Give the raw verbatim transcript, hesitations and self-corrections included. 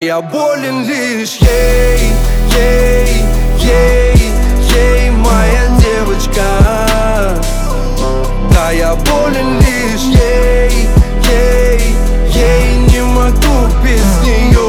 Я болен лишь ей, ей, ей, ей, моя девочка. Да, я болен лишь ей, ей, ей, не могу без нее.